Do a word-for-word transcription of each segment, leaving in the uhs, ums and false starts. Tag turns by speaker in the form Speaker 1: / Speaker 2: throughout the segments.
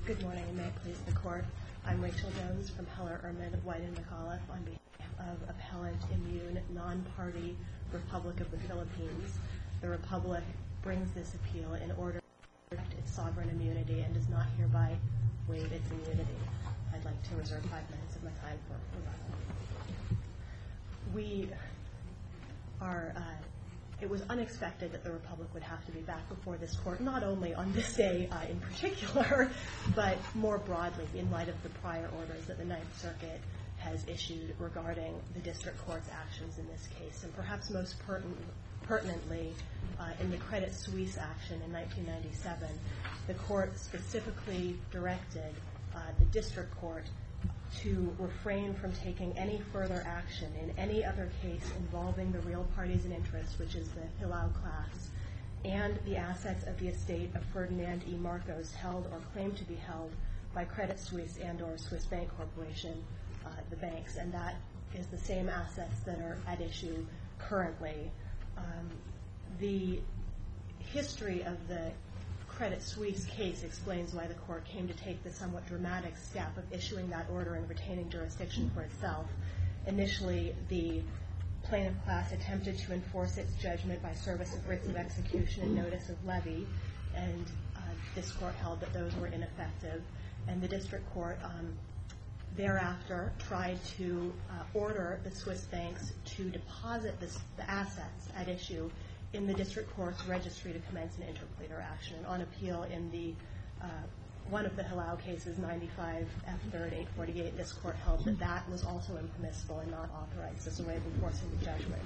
Speaker 1: Good morning, and may it please the Court. I'm Rachel Jones from Heller, Ehrman, White and McAuliffe on behalf of Appellant Immune, non-party Republic of the Philippines. The Republic brings this appeal in order to protect its sovereign immunity and does not hereby waive its immunity. I'd like to reserve five minutes of my time for rebuttal. We are... Uh, It was unexpected that the Republic would have to be back before this Court, not only on this day uh, in particular, but more broadly in light of the prior orders that the Ninth Circuit has issued regarding the District Court's actions in this case. And perhaps most pertin- pertinently, uh, in the Credit Suisse action in nineteen ninety-seven, the Court specifically directed uh, the District Court to refrain from taking any further action in any other case involving the real parties in interest, which is the Hilal class, and the assets of the estate of Ferdinand E. Marcos held or claimed to be held by Credit Suisse and or Swiss Bank Corporation, uh, the banks, and that is the same assets that are at issue currently. Um, the history of the Credit Suisse case explains why the Court came to take the somewhat dramatic step of issuing that order and retaining jurisdiction for itself. Initially, the plaintiff class attempted to enforce its judgment by service of writs of execution and notice of levy, and uh, this Court held that those were ineffective. And the District Court um, thereafter tried to uh, order the Swiss banks to deposit this, the assets at issue in the District Court's registry to commence an interpleader action. And on appeal in the uh, one of the Hilal cases, ninety-five F third eight forty-eight, this Court held that that was also impermissible and not authorized as a way of enforcing the judgment.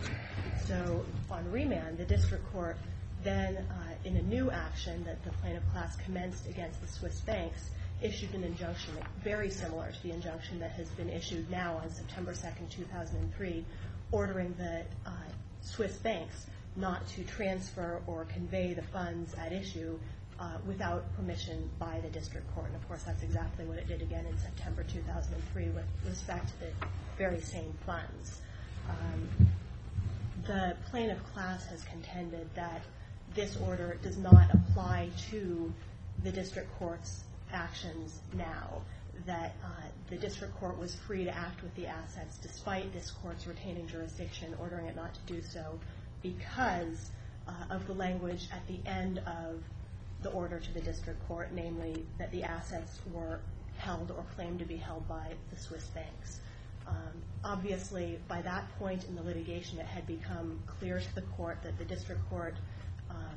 Speaker 1: So on remand, the District Court then, uh, in a new action that the plaintiff class commenced against the Swiss banks, issued an injunction very similar to the injunction that has been issued now on September second, two thousand three, ordering the uh, Swiss banks not to transfer or convey the funds at issue uh, without permission by the District Court. And of course, that's exactly what it did again in September two thousand three with respect to the very same funds. Um, the plaintiff class has contended that this order does not apply to the District Court's actions now, that uh, the District Court was free to act with the assets despite this Court's retaining jurisdiction, ordering it not to do so, because uh, of the language at the end of the order to the District Court, namely that the assets were held or claimed to be held by the Swiss banks. Um, obviously, by that point in the litigation, it had become clear to the Court that the District Court um,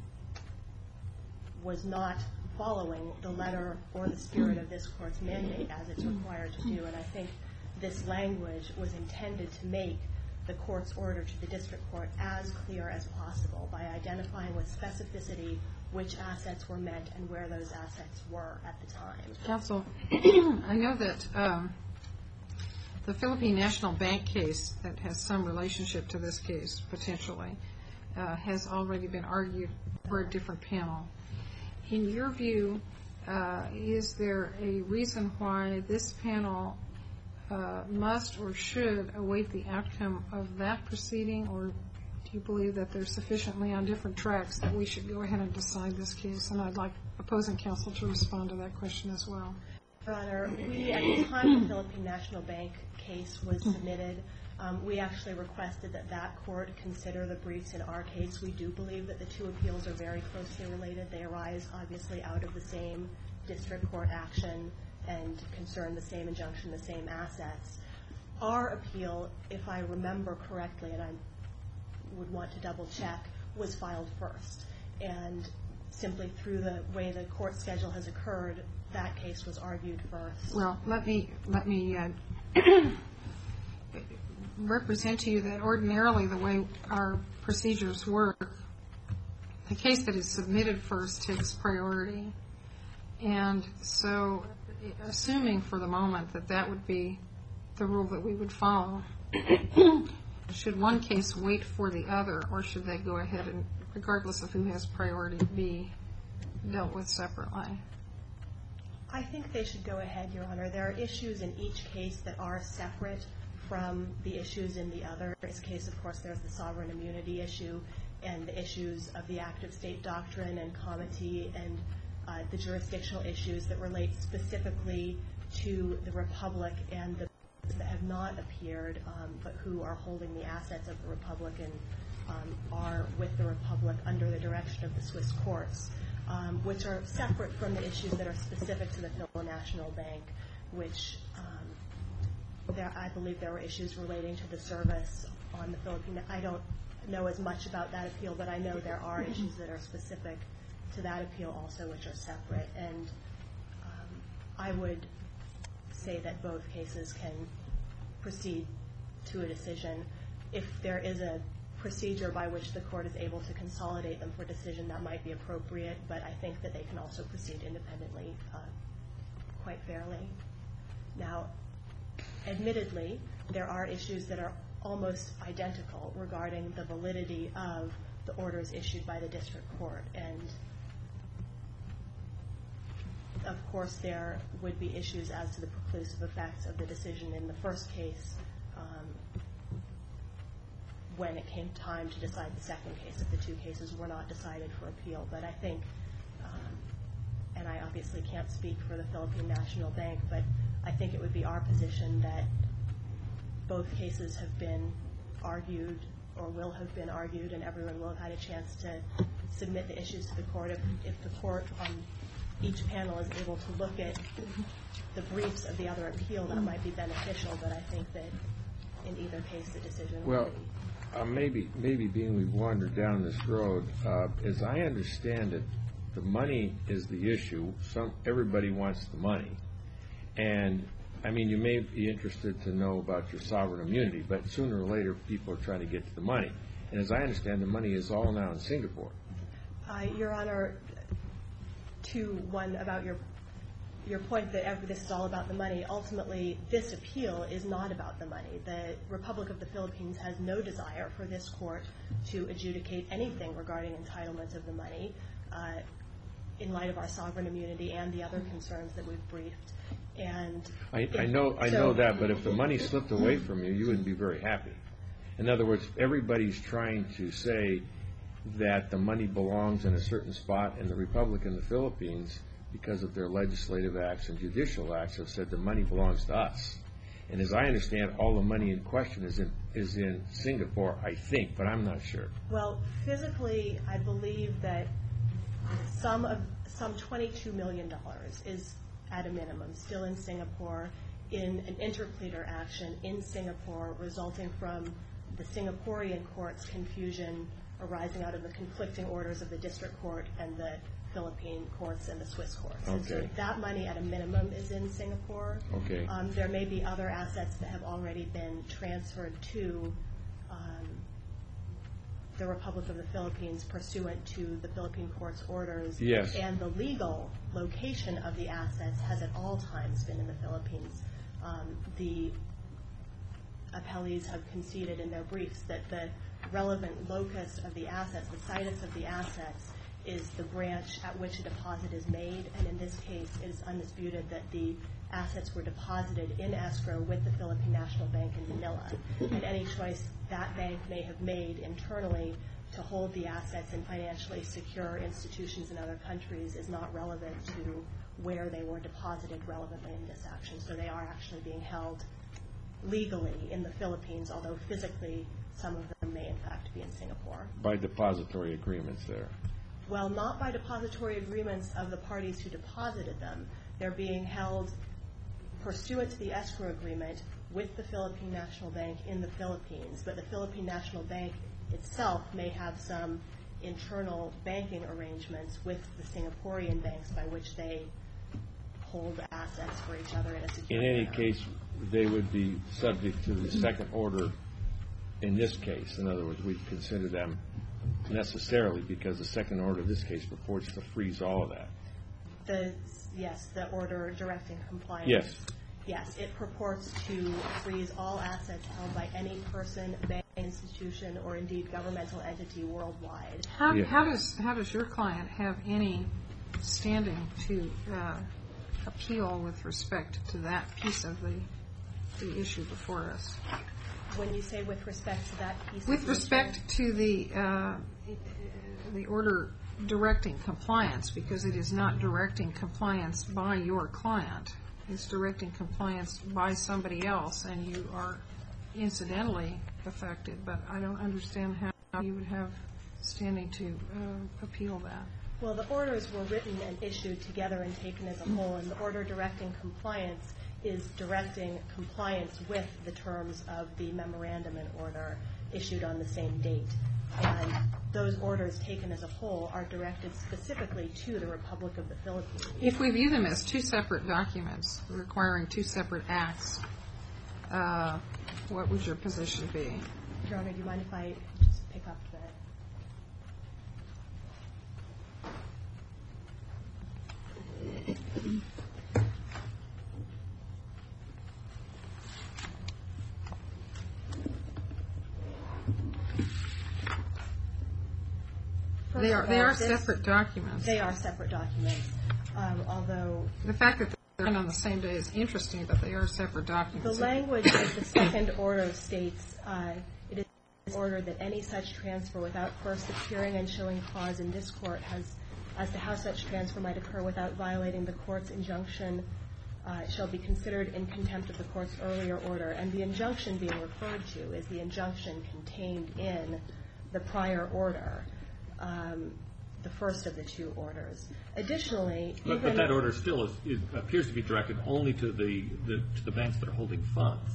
Speaker 1: was not following the letter or the spirit of this Court's mandate as it's required to do. And I think this language was intended to make the Court's order to the District Court as clear as possible by identifying with specificity which assets were meant and where those assets were at the time.
Speaker 2: Counsel, I know that um, the Philippine National Bank case that has some relationship to this case, potentially, uh, has already been argued for a different panel. In your view, uh, is there a reason why this panel Uh, must or should await the outcome of that proceeding, or do you believe that they're sufficiently on different tracks that we should go ahead and decide this case? And I'd like opposing counsel to respond to that question as well.
Speaker 1: Your Honor, we, at the time the Philippine National Bank case was submitted, um, we actually requested that that court consider the briefs in our case. We do believe that the two appeals are very closely related. They arise, obviously, out of the same District Court action and concern the same injunction, the same assets. Our appeal, if I remember correctly, and I would want to double check, was filed first. And simply through the way the court schedule has occurred, that case was argued first.
Speaker 2: Well, let me let me uh, represent to you that ordinarily the way our procedures work, the case that is submitted first takes priority. And so, assuming for the moment that that would be the rule that we would follow, should one case wait for the other, or should they go ahead and, regardless of who has priority, be dealt with separately?
Speaker 1: I think they should go ahead, Your Honor. There are issues in each case that are separate from the issues in the other. In this case, of course, there's the sovereign immunity issue and the issues of the active state doctrine and comity and uh, the jurisdictional issues that relate specifically to the Republic and the that have not appeared, um, but who are holding the assets of the Republic and um, are with the Republic under the direction of the Swiss courts, um, which are separate from the issues that are specific to the Philippine National Bank, which um, there, I believe there were issues relating to the service on the Philippine. I don't know as much about that appeal, but I know there are issues that are specific to that appeal also, which are separate. And um, I would say that both cases can proceed to a decision. If there is a procedure by which the court is able to consolidate them for decision, that might be appropriate, but I think that they can also proceed independently uh, quite fairly. Now, admittedly, there are issues that are almost identical regarding the validity of the orders issued by the district court, and of course, there would be issues as to the preclusive effects of the decision in the first case um, when it came time to decide the second case, if the two cases were not decided for appeal. But I think, um, and I obviously can't speak for the Philippine National Bank, but I think it would be our position that both cases have been argued or will have been argued, and everyone will have had a chance to submit the issues to the court. If, if the court on each panel is able to look at the briefs of the other appeal, that might be beneficial, but I think that in either case the decision
Speaker 3: well,
Speaker 1: will be.
Speaker 3: Uh, maybe, maybe being we've wandered down this road, uh, as I understand it, the money is the issue. Some everybody wants the money, and I mean, you may be interested to know about your sovereign immunity, but sooner or later people are trying to get to the money. And as I understand, the money is all now in Singapore.
Speaker 1: Uh, Your Honor, to one about your your point that every, this is all about the money. Ultimately, this appeal is not about the money. The Republic of the Philippines has no desire for this court to adjudicate anything regarding entitlement of the money uh, in light of our sovereign immunity and the other concerns that we've briefed. And
Speaker 3: I,
Speaker 1: if,
Speaker 3: I know I
Speaker 1: so,
Speaker 3: know that, but if the money slipped away from you, you wouldn't be very happy. In other words, everybody's trying to say that the money belongs in a certain spot, and the Republic and the Philippines, because of their legislative acts and judicial acts, have said the money belongs to us. And as I understand, all the money in question is in is in Singapore, I think, but I'm not sure.
Speaker 1: Well, physically, I believe that some of some twenty-two million dollars is at a minimum still in Singapore in an interpleader action in Singapore, resulting from the Singaporean court's confusion arising out of the conflicting orders of the district court and the Philippine courts and the Swiss courts.
Speaker 3: Okay.
Speaker 1: And so that money at a minimum is in Singapore.
Speaker 3: Okay.
Speaker 1: Um, there may be other assets that have already been transferred to um, the Republic of the Philippines pursuant to the Philippine court's orders.
Speaker 3: Yes.
Speaker 1: And the legal location of the assets has at all times been in the Philippines. Um, the appellees have conceded in their briefs that the relevant locus of the assets, the situs of the assets, is the branch at which a deposit is made, and in this case it is undisputed that the assets were deposited in escrow with the Philippine National Bank in Manila. And any choice that bank may have made internally to hold the assets in financially secure institutions in other countries is not relevant to where they were deposited relevantly in this action. So they are actually being held legally in the Philippines, although physically some of them may in fact be in Singapore.
Speaker 3: By depository agreements there.
Speaker 1: Well, not by depository agreements of the parties who deposited them. They're being held pursuant to the escrow agreement with the Philippine National Bank in the Philippines, but the Philippine National Bank itself may have some internal banking arrangements with the Singaporean banks by which they hold assets for each other in a secure
Speaker 3: In any
Speaker 1: manner.
Speaker 3: case, they would be subject to the second order in this case. In other words, we'd consider them necessarily, because the second order of this case purports to freeze all of that.
Speaker 1: The, yes, the order directing compliance.
Speaker 3: Yes.
Speaker 1: Yes, it purports to freeze all assets held by any person, bank, institution, or indeed governmental entity worldwide.
Speaker 2: How,
Speaker 3: Yeah.
Speaker 2: how does how does your client have any standing to uh, appeal with respect to that piece of the the issue before us?
Speaker 1: When you say with respect to that piece
Speaker 2: With
Speaker 1: of
Speaker 2: respect to the uh, the order directing compliance, because it is not directing compliance by your client. It's directing compliance by somebody else, and you are incidentally affected. But I don't understand how you would have standing to uh, appeal that.
Speaker 1: Well, the orders were written and issued together and taken as a whole, and the order directing compliance is directing compliance with the terms of the memorandum and order issued on the same date. And those orders taken as a whole are directed specifically to the Republic of the Philippines.
Speaker 2: If we view them as two separate documents requiring two separate acts, uh, what would your position be?
Speaker 1: Your Honor, do you mind if I just pick up the...
Speaker 2: They are, they are separate documents.
Speaker 1: They are separate documents, um, although...
Speaker 2: The fact that they're on the same day is interesting, but they are separate documents.
Speaker 1: The language of the second order states, uh, it is ordered that any such transfer without first appearing and showing cause in this court has, as to how such transfer might occur without violating the court's injunction, uh, shall be considered in contempt of the court's earlier order. And the injunction being referred to is the injunction contained in the prior order. Um, the first of the two orders. Additionally,
Speaker 4: but, but that order still is, is, appears to be directed only to the, the to the banks that are holding funds.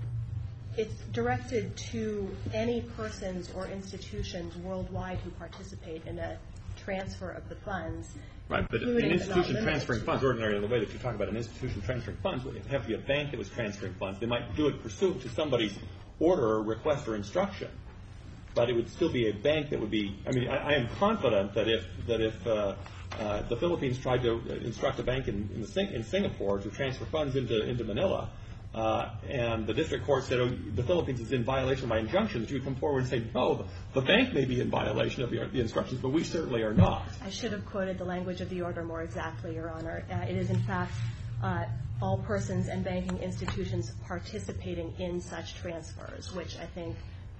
Speaker 1: It's directed to any persons or institutions worldwide who participate in a transfer of the funds.
Speaker 4: Right, but an institution transferring funds, ordinarily in the way that you talk about an institution transferring funds, would have to be a bank that was transferring funds. They might do it pursuant to somebody's order or request or instruction. But it would still be a bank that would be. I mean, I, I am confident that if that if uh, uh, the Philippines tried to instruct a bank in in, the Sing- in Singapore to transfer funds into into Manila, uh, and the district court said, "Oh, the Philippines is in violation of my injunction," that you would come forward and say, "No, the, the bank may be in violation of the, the instructions, but we certainly are not."
Speaker 1: I should have quoted the language of the order more exactly, Your Honor. Uh, it is in fact uh, all persons and banking institutions participating in such transfers, which I think.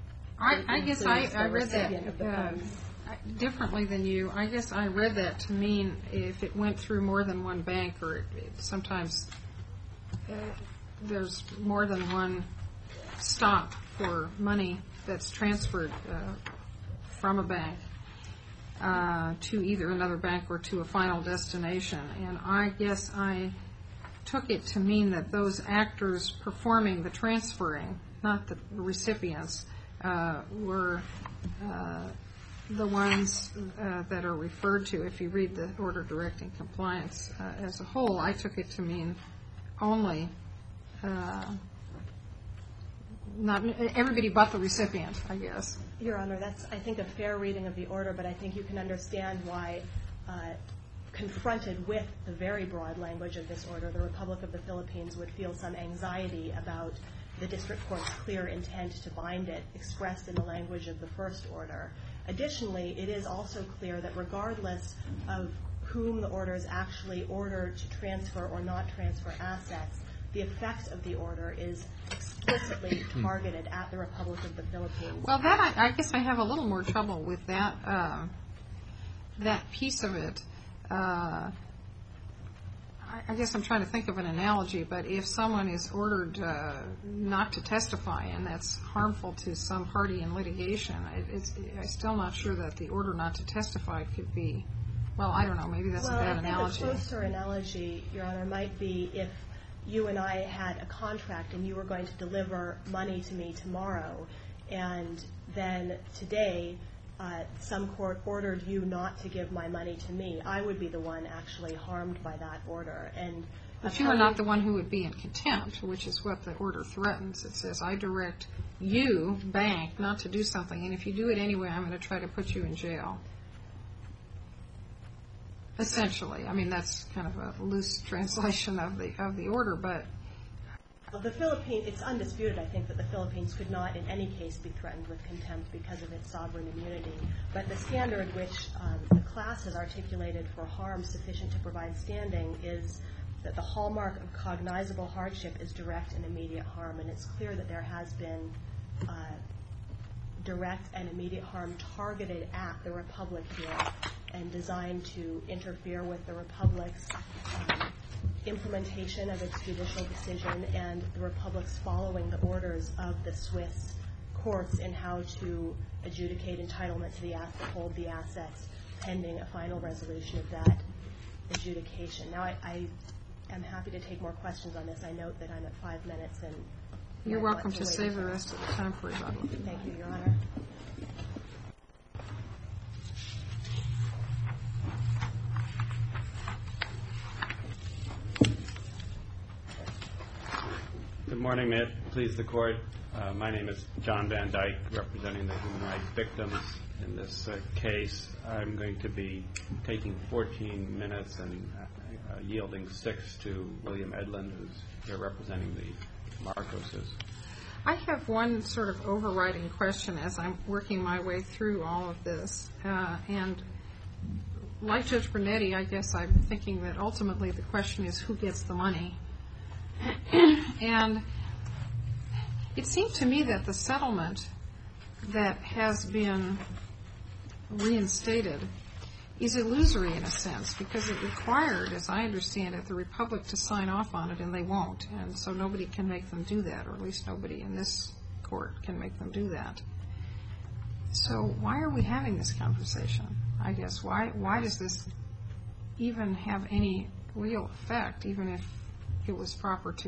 Speaker 2: I, I guess I, I read that uh, differently than you. I guess I read that to mean if it went through more than one bank, or it, it, sometimes uh, there's more than one stop for money that's transferred uh, from a bank uh, to either another bank or to a final destination. And I guess I took it to mean that those actors performing the transferring, not the recipients, Uh, were uh, the ones uh, that are referred to. If you read the order directing compliance uh, as a whole, I took it to mean only uh, not everybody but the recipient, I guess.
Speaker 1: Your Honor, that's, I think, a fair reading of the order, but I think you can understand why, uh, confronted with the very broad language of this order, the Republic of the Philippines would feel some anxiety about the district court's clear intent to bind it, expressed in the language of the first order. Additionally, it is also clear that regardless of whom the order is actually ordered to transfer or not transfer assets, the effect of the order is explicitly targeted at the Republic of the Philippines.
Speaker 2: Well, that I, I guess I have a little more trouble with that uh, that piece of it. Uh, I guess I'm trying to think of an analogy, but if someone is ordered uh, not to testify and that's harmful to some party in litigation, it, it's, I'm still not sure that the order not to testify could be, well, I don't know, maybe that's
Speaker 1: well,
Speaker 2: a bad
Speaker 1: I think
Speaker 2: analogy.
Speaker 1: a closer analogy, Your Honor, might be if you and I had a contract and you were going to deliver money to me tomorrow, and then today Uh, some court ordered you not to give my money to me, I would be the one actually harmed by that order. And
Speaker 2: but you are not the one who would be in contempt, which is what the order threatens. It says, I direct you, bank, not to do something, and if you do it anyway, I'm going to try to put you in jail. Essentially. I mean, that's kind of a loose translation of the of the order, but
Speaker 1: the Philippines, it's undisputed, I think, that the Philippines could not in any case be threatened with contempt because of its sovereign immunity. But the standard which um, the class has articulated for harm sufficient to provide standing is that the hallmark of cognizable hardship is direct and immediate harm. And it's clear that there has been uh, direct and immediate harm targeted at the Republic here. and designed to interfere with the Republic's um, implementation of its judicial decision and the Republic's following the orders of the Swiss courts in how to adjudicate entitlement to the asset, hold the assets, pending a final resolution of that adjudication. Now, I, I am happy to take more questions on this. I note that I'm at five minutes, and
Speaker 2: you're
Speaker 1: I
Speaker 2: welcome
Speaker 1: want
Speaker 2: to
Speaker 1: wait
Speaker 2: save the
Speaker 1: until-
Speaker 2: rest of the time for rebuttal.
Speaker 1: Thank you, Your Honor.
Speaker 5: Good morning, may it please the Court. Uh, my name is John Van Dyke, representing the human rights victims in this uh, case. I'm going to be taking fourteen minutes and uh, yielding six to William Edlund, who's here representing the Marcoses.
Speaker 2: I have one sort of overriding question as I'm working my way through all of this. Uh, and like Judge Brunetti, I guess I'm thinking that ultimately the question is who gets the money. And it seemed to me that the settlement that has been reinstated is illusory in a sense, because it required, as I understand it, the Republic to sign off on it, and they won't. And so nobody can make them do that, or at least nobody in this court can make them do that. So why are we having this conversation? I guess, why why does this even have any real effect, even if it was proper to?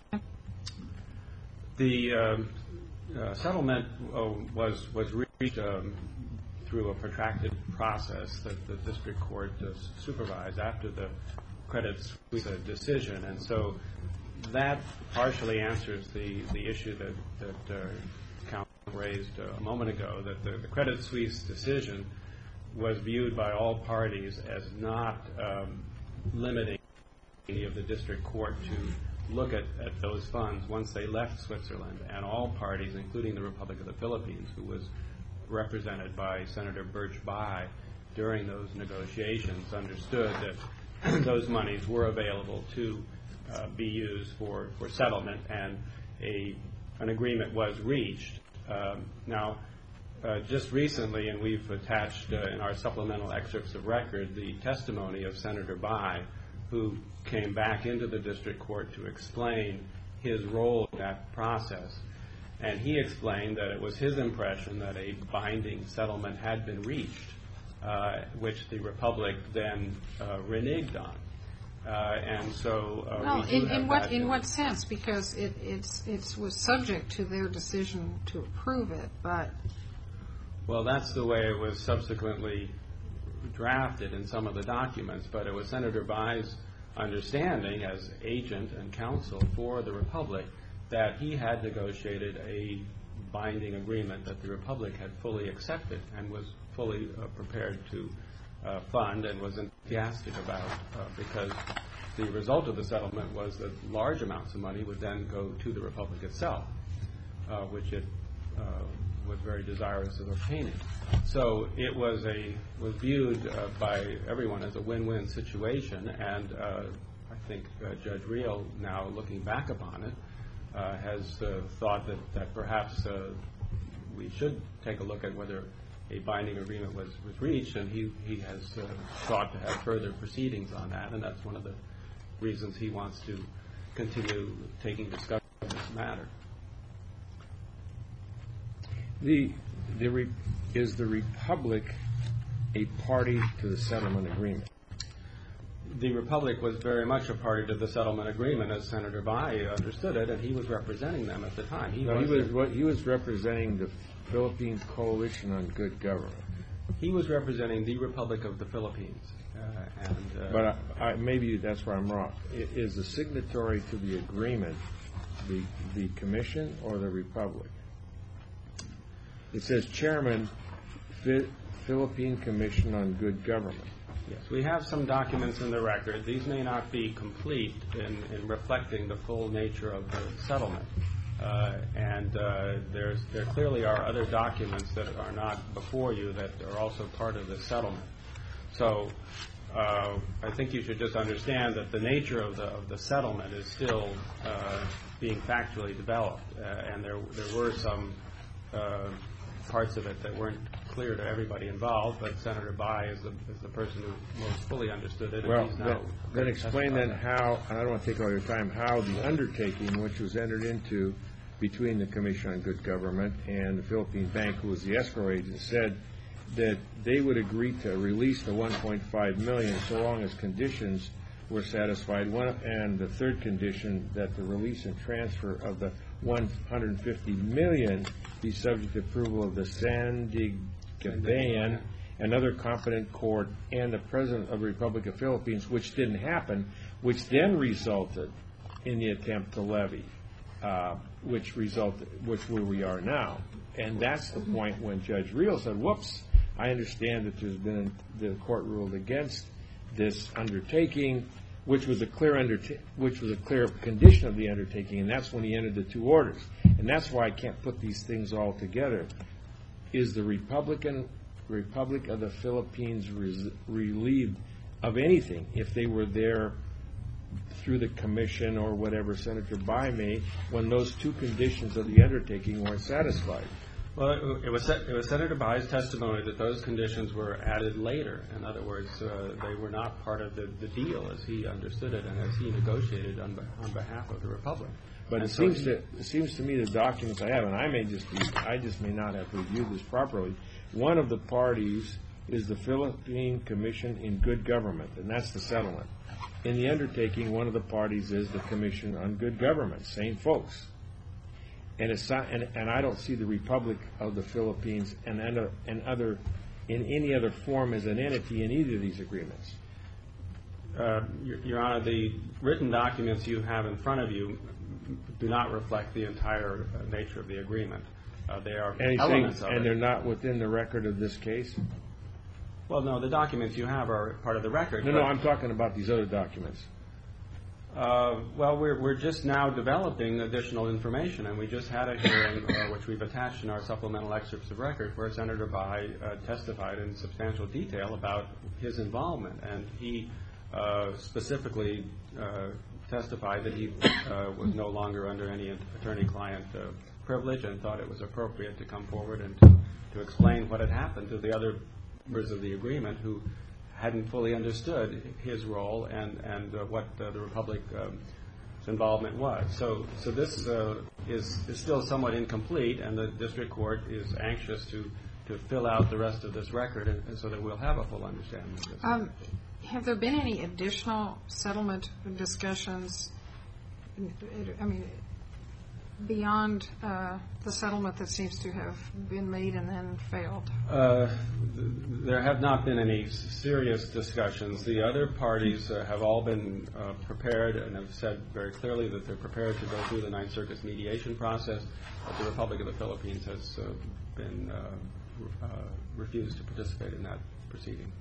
Speaker 5: The um, uh, settlement uh, was was reached um, through a protracted process that the district court uh, supervised after the Credit Suisse decision, and so that partially answers the, the issue that that uh, counsel raised uh, a moment ago, that the, the Credit Suisse decision was viewed by all parties as not um, limiting any of the district court to look at, at those funds once they left Switzerland, and all parties, including the Republic of the Philippines, who was represented by Senator Birch Bayh during those negotiations, understood that those monies were available to uh, be used for, for settlement, and a an agreement was reached. Um, now, uh, just recently, and we've attached uh, in our supplemental excerpts of record the testimony of Senator Bayh, who came back into the district court to explain his role in that process. And he explained that it was his impression that a binding settlement had been reached, uh, which the Republic then uh, reneged on. Uh, and so uh,
Speaker 2: Well,
Speaker 5: we do
Speaker 2: in,
Speaker 5: have
Speaker 2: in what
Speaker 5: that
Speaker 2: in what sense? Because it it's it was subject to their decision to approve it, but
Speaker 5: Well, that's the way it was subsequently drafted in some of the documents, but it was Senator Bayh's understanding as agent and counsel for the Republic that he had negotiated a binding agreement that the Republic had fully accepted and was fully uh, prepared to uh, fund and was enthusiastic about, uh, because the result of the settlement was that large amounts of money would then go to the Republic itself, uh, which it uh, was very desirous of obtaining. So it was a was viewed uh, by everyone as a win-win situation, and uh, I think uh, Judge Reel, now looking back upon it, uh, has uh, thought that, that perhaps uh, we should take a look at whether a binding agreement was, was reached, and he, he has uh, sought to have further proceedings on that, and that's one of the reasons he wants to continue taking discussion of this matter.
Speaker 3: The, the re, is the Republic a party to the settlement agreement?
Speaker 5: The Republic was very much a party to the settlement agreement, as Senator Bayh understood it, and he was representing them at the time. He,
Speaker 3: No,
Speaker 5: was,
Speaker 3: he was what he was representing the Philippine Coalition on Good Government.
Speaker 5: he was representing the Republic of the Philippines, uh, and uh,
Speaker 3: But I, I, maybe that's where I'm wrong. I, is the signatory to the agreement the the Commission or the Republic? It says Chairman, Fi- Philippine Commission on Good Government.
Speaker 5: yes, we have some documents in the record. These may not be complete in, in reflecting the full nature of the settlement. Uh, and uh, there's, there clearly are other documents that are not before you that are also part of the settlement. So uh, I think you should just understand that the nature of the, of the settlement is still uh, being factually developed. Uh, and there, there were some uh, parts of it that weren't clear to everybody involved, but Senator Bai is the, is the person who most fully understood it.
Speaker 3: Well,
Speaker 5: and he's now
Speaker 3: then, then explain then how, and I don't want to take all your time, how the undertaking which was entered into between the Commission on Good Government and the Philippine Bank, who was the escrow agent, said that they would agree to release the one point five million dollars so long as conditions were satisfied. One, and the third condition, that the release and transfer of the one hundred fifty million dollars be subject to approval of the Sandiganbayan, another competent court, and the President of the Republic of Philippines, which didn't happen, which then resulted in the attempt to levy, uh, which resulted, which where we are now. And that's the point when Judge Reel said, whoops, I understand that there's been, the court ruled against this undertaking, which was a clear underta- which was a clear condition of the undertaking, and that's when he entered the two orders. And that's why I can't put these things all together. Is the Republican Republic of the Philippines res- relieved of anything if they were there through the commission or whatever Senator Bai made when those two conditions of the undertaking weren't satisfied?
Speaker 5: Well, it was it was Senator Bai's testimony that those conditions were added later. In other words, uh, they were not part of the, the deal as he understood it and as he negotiated on, on behalf of the Republic.
Speaker 3: But
Speaker 5: and
Speaker 3: it
Speaker 5: so
Speaker 3: seems
Speaker 5: he,
Speaker 3: to it seems to me the documents I have, and I may just be, I just may not have reviewed this properly. One of the parties is the Philippine Commission in Good Government, and that's the settlement. In the undertaking, one of the parties is the Commission on Good Government, same folks. And, it's not, and, and I don't see the Republic of the Philippines and, and, and other in any other form as an entity in either of these agreements.
Speaker 5: Uh, Your, Your Honor, the written documents you have in front of you do not reflect the entire uh, nature of the agreement. Uh, they are
Speaker 3: and
Speaker 5: elements
Speaker 3: saying,
Speaker 5: of
Speaker 3: and
Speaker 5: it.
Speaker 3: they're not within the record of this case?
Speaker 5: Well, no, the documents you have are part of the record.
Speaker 3: No, no, I'm talking about these other documents.
Speaker 5: Uh, well, we're, we're just now developing additional information, and we just had a hearing, uh, which we've attached in our supplemental excerpts of record, where Senator Bai uh, testified in substantial detail about his involvement, and he uh, specifically uh, testified that he uh, was no longer under any attorney-client uh, privilege and thought it was appropriate to come forward and to, to explain what had happened to the other members of the agreement who hadn't fully understood his role and, and uh, what uh, the Republic's um, involvement was. So so this uh, is, is still somewhat incomplete, and the district court is anxious to, to fill out the rest of this record and, and so that we'll have a full understanding of this.
Speaker 2: Um, have there been any additional settlement discussions, I mean, beyond uh, the settlement that seems to have been made and then failed?
Speaker 5: Uh, th- there have not been any s- serious discussions. The other parties uh, have all been uh, prepared and have said very clearly that they're prepared to go through the Ninth Circuit's mediation process, but the Republic of the Philippines has uh, been uh, uh, refused to participate in that proceeding.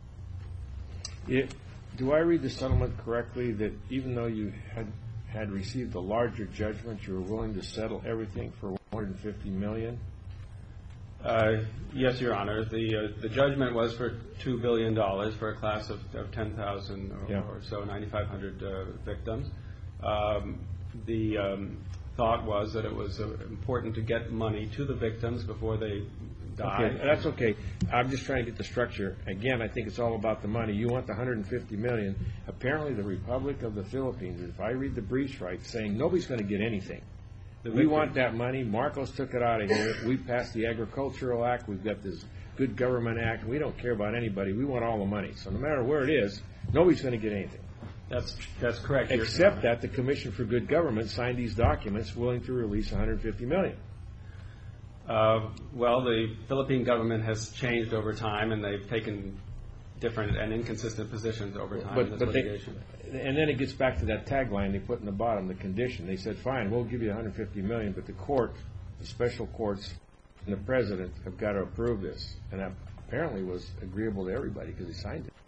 Speaker 3: It, do I read the settlement correctly that even though you had had received a larger judgment, you were willing to settle everything for one hundred fifty million dollars?
Speaker 5: Uh, yes, Your Honor. The uh, the judgment was for two billion dollars for a class of, of ten thousand or,
Speaker 3: Yeah.
Speaker 5: or so, ninety-five hundred uh, victims. Um, the um, thought was that it was uh, important to get money to the victims before they died.
Speaker 3: Okay, that's okay. I'm just trying to get the structure. Again, I think it's all about the money. You want the one hundred fifty million dollars. Apparently, the Republic of the Philippines, if I read the briefs right, saying nobody's going to get anything. We want that money. Marcos took it out of here. We passed the Agricultural Act. We've got this Good Government Act. We don't care about anybody. We want all the money. So no matter where it is, nobody's going to get anything.
Speaker 5: That's that's correct.
Speaker 3: Except that the Commission for Good Government signed these documents willing to release one hundred fifty million dollars.
Speaker 5: Uh, well, the Philippine government has changed over time, and they've taken different and inconsistent positions over time in
Speaker 3: But,
Speaker 5: this
Speaker 3: but they,
Speaker 5: litigation.
Speaker 3: and then it gets back to that tagline they put in the bottom, the condition. They said, fine, we'll give you one hundred fifty million dollars, but the court, the special courts, and the president have got to approve this. And that apparently was agreeable to everybody because he signed it.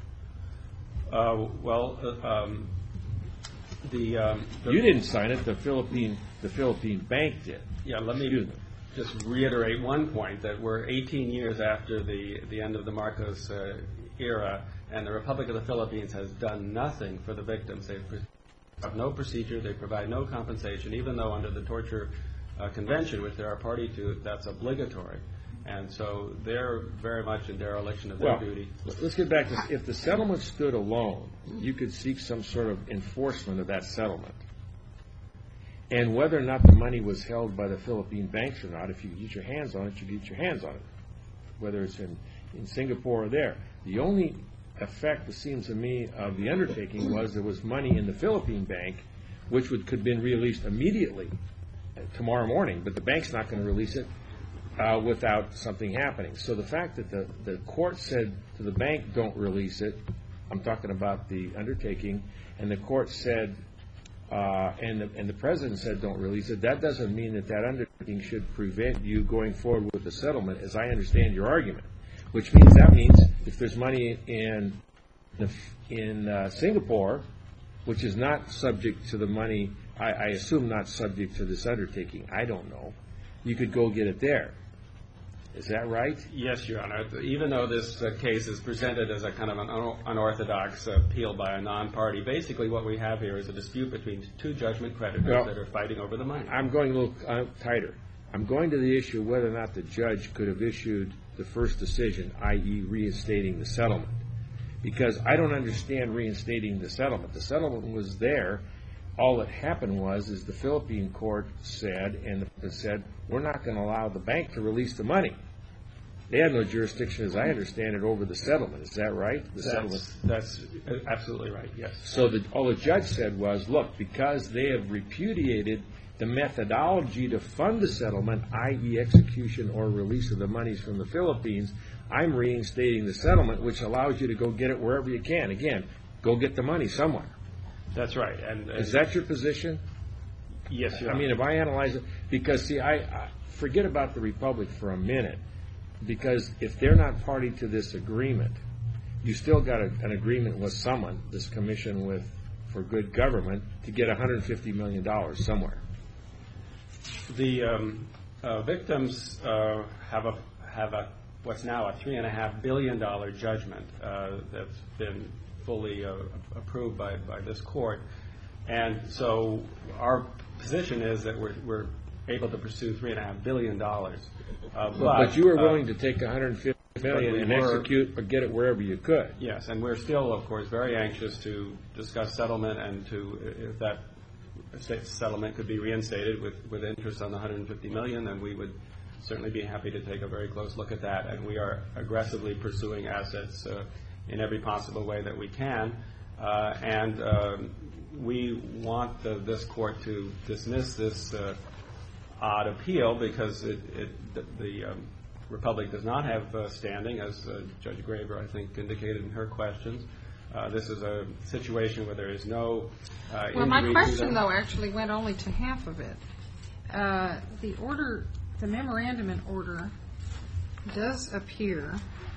Speaker 5: Uh, well, uh, um, the, um, the
Speaker 3: You didn't sign it. The Philippine, the Philippine bank did.
Speaker 5: yeah. Let me
Speaker 3: Excuse me.
Speaker 5: just reiterate one point, that we're eighteen years after the the end of the Marcos uh, era, and the Republic of the Philippines has done nothing for the victims. They have no procedure. They provide no compensation, even though under the torture uh, convention, which they're a party to, that's obligatory. And so they're very much in dereliction of their
Speaker 3: Well,
Speaker 5: duty.
Speaker 3: let's get back to, if the settlement stood alone, you could seek some sort of enforcement of that settlement. And whether or not the money was held by the Philippine banks or not, if you get your hands on it, you get your hands on it, whether it's in, in Singapore or there. The only effect, it seems to me, of the undertaking was there was money in the Philippine bank, which would, could have been released immediately uh, tomorrow morning, but the bank's not going to release it Uh, without something happening. So the fact that the, the court said to the bank, don't release it, I'm talking about the undertaking, and the court said, uh, and, the, and the president said don't release it, that doesn't mean that that undertaking should prevent you going forward with the settlement, as I understand your argument. Which means, that means if there's money in, the, in uh, Singapore, which is not subject to the money, I, I assume not subject to this undertaking, I don't know, you could go get it there. Is that right?
Speaker 5: Yes, Your Honor. Even though this uh, case is presented as a kind of an un- unorthodox appeal by a non-party, basically what we have here is a dispute between two judgment creditors
Speaker 3: well,
Speaker 5: that are fighting over the money.
Speaker 3: I'm going a little uh, tighter. I'm going to the issue of whether or not the judge could have issued the first decision, that is reinstating the settlement. Because I don't understand reinstating the settlement. The settlement was there. All that happened was is the Philippine court said, and it said, we're not going to allow the bank to release the money. They had no jurisdiction, as I understand it, over the settlement. Is that right? The settlement.
Speaker 5: That's, that's absolutely right, yes.
Speaker 3: So the, all the judge said was, look, because they have repudiated the methodology to fund the settlement, that is execution or release of the monies from the Philippines, I'm reinstating the settlement, which allows you to go get it wherever you can. Again, go get the money somewhere.
Speaker 5: That's right. And, and
Speaker 3: is that your position?
Speaker 5: Yes, Your
Speaker 3: I
Speaker 5: Honor.
Speaker 3: mean, if I analyze it, because, see, I, I forget about the Republic for a minute, because if they're not party to this agreement, you still got a, an agreement with someone, this commission with for good government, to get one hundred fifty million dollars somewhere.
Speaker 5: The um, uh, victims uh, have a have a what's now a three and a half billion dollar judgment uh, that's been fully uh, approved by, by this court, and so our position is that we're we're able to pursue three and a half billion dollars. Uh, but,
Speaker 3: but you were
Speaker 5: uh,
Speaker 3: willing to take one hundred fifty million and
Speaker 5: were,
Speaker 3: execute or get it wherever you could.
Speaker 5: Yes, and we're still, of course, very anxious to discuss settlement and to if that settlement could be reinstated with, with interest on the one hundred fifty million, then we would certainly be happy to take a very close look at that. And we are aggressively pursuing assets uh, in every possible way that we can. Uh, and um, we want the, this court to dismiss this uh, odd appeal because it, it, the, the um, Republic does not have uh, standing, as uh, Judge Graber, I think, indicated in her questions. Uh, this is a situation where there is no uh,
Speaker 2: Well, my
Speaker 5: injury
Speaker 2: question,
Speaker 5: to
Speaker 2: though, actually went only to half of it. Uh, the order, the memorandum in order does appear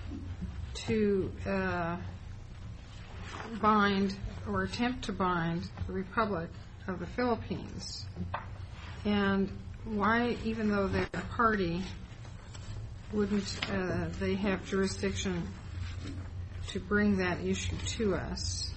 Speaker 2: to uh, bind or attempt to bind the Republic of the Philippines. And why, even though they're a party, wouldn't uh, they have jurisdiction to bring that issue to us?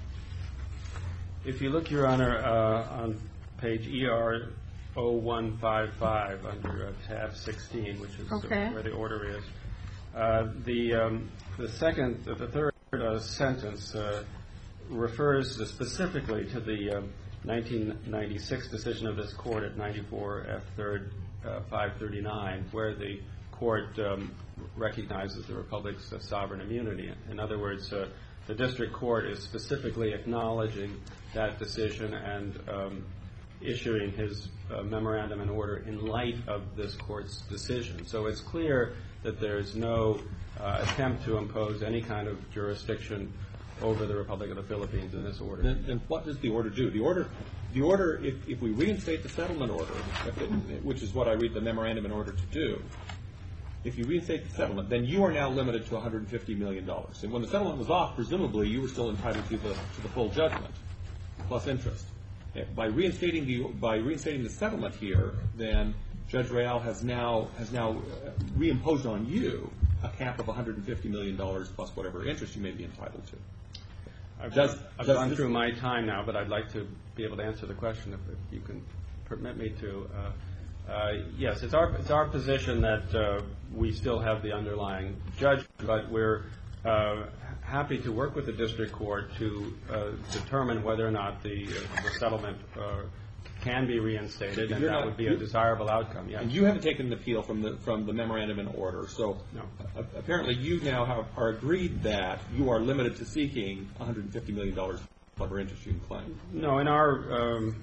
Speaker 5: If you look, Your Honor, uh, on page E R zero one five five under uh, tab sixteen, which is
Speaker 2: Okay.
Speaker 5: uh, where the order is, uh, the um, the second, uh, the third uh, sentence uh, refers specifically to the um, nineteen ninety-six decision of this court at ninety-four F third uh, five thirty-nine, where the court um, recognizes the Republic's uh, sovereign immunity. In other words, uh, the district court is specifically acknowledging that decision and um, issuing his uh, memorandum in order in light of this court's decision. So it's clear that there's no uh, attempt to impose any kind of jurisdiction over the Republic of the Philippines in this order.
Speaker 4: Then, then what does the order do? The order, the order, if, if we reinstate the settlement order, if it, which is what I read the memorandum in order to do, if you reinstate the settlement, then you are now limited to one hundred fifty million dollars. And when the settlement was off, presumably you were still entitled to the to the full judgment plus interest. By reinstating the by reinstating the settlement here, then Judge Real has now has now reimposed on you a cap of one hundred fifty million dollars plus whatever interest you may be entitled to.
Speaker 5: I've,
Speaker 4: Does-
Speaker 5: I've
Speaker 4: does
Speaker 5: gone
Speaker 4: this-
Speaker 5: through my time now, but I'd like to be able to answer the question if, if you can permit me to. Uh, Uh, yes, it's our it's our position that uh, we still have the underlying judgment, but we're uh, happy to work with the district court to uh, determine whether or not the, uh, the settlement uh, can be reinstated, and
Speaker 4: You're
Speaker 5: that
Speaker 4: not-
Speaker 5: would be a desirable outcome. Yes.
Speaker 4: And you haven't taken an appeal from the from the memorandum in order. So
Speaker 5: No.
Speaker 4: uh, apparently you now have, are agreed that you are limited to seeking one hundred fifty million dollars whatever interest you can claim.
Speaker 5: No, in our um,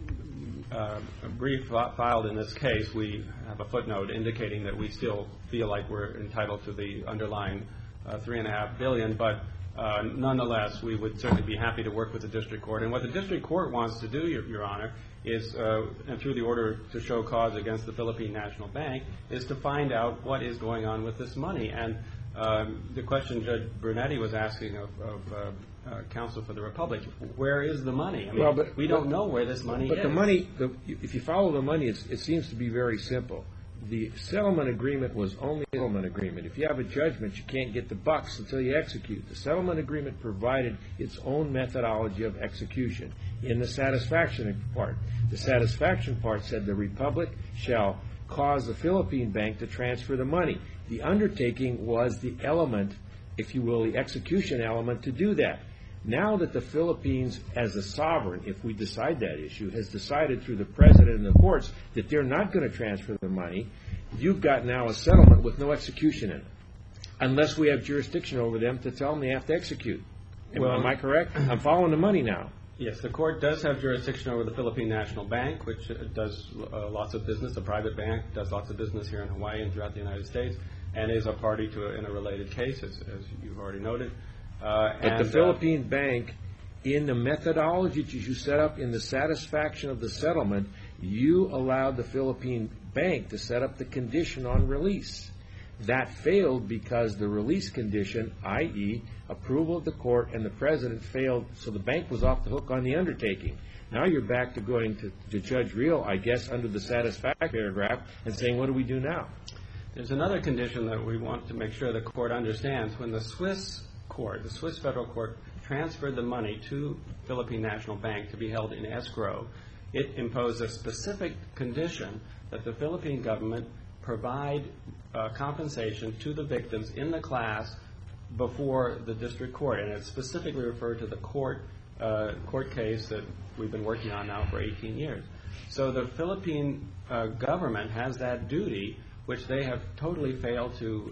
Speaker 5: uh, brief fi- filed in this case, we have a footnote indicating that we still feel like we're entitled to the underlying uh, three and a half billion, but uh, nonetheless, we would certainly be happy to work with the district court. And what the district court wants to do, Your, Your Honor, is, uh, and through the order to show cause against the Philippine National Bank, is to find out what is going on with this money. And um, the question Judge Brunetti was asking of, of uh, uh, counsel for the Republic, where is the money? I mean,
Speaker 3: Well, but-
Speaker 5: we don't
Speaker 3: but-
Speaker 5: know where this money
Speaker 3: But
Speaker 5: is.
Speaker 3: the money, the, if you follow the money, it's, it seems to be very simple. The settlement agreement was only a settlement agreement. If you have a judgment, you can't get the bucks until you execute. The settlement agreement provided its own methodology of execution in the satisfaction part. The satisfaction part said the Republic shall cause the Philippine Bank to transfer the money. The undertaking was the element, if you will, the execution element to do that. Now that the Philippines, as a sovereign, if we decide that issue, has decided through the President and the courts that they're not going to transfer the money, you've got now a settlement with no execution in it, unless we have jurisdiction over them to tell them they have to execute. Am,
Speaker 5: Well-
Speaker 3: am I correct? I'm following the money now.
Speaker 5: Yes, the court does have jurisdiction over the Philippine National Bank, which uh, does uh, lots of business, a private bank, does lots of business here in Hawaii and throughout the United States, and is a party to a, in a related case, as, as you've already noted. Uh,
Speaker 3: But
Speaker 5: and,
Speaker 3: the
Speaker 5: uh,
Speaker 3: Philippine Bank, in the methodology that you set up in the satisfaction of the settlement, you allowed the Philippine Bank to set up the condition on release. That failed because the release condition, that is approval of the court and the President, failed, so the bank was off the hook on the undertaking. Now you're back to going to, to Judge Reel, I guess, under the satisfaction paragraph and saying, what do we do now?
Speaker 5: There's another condition that we want to make sure the court understands. When the Swiss court, the Swiss federal court, transferred the money to Philippine National Bank to be held in escrow, it imposed a specific condition that the Philippine government provide uh, compensation to the victims in the class before the district court, and it specifically referred to the court uh, court case that we've been working on now for eighteen years. So the Philippine uh, government has that duty, which they have totally failed to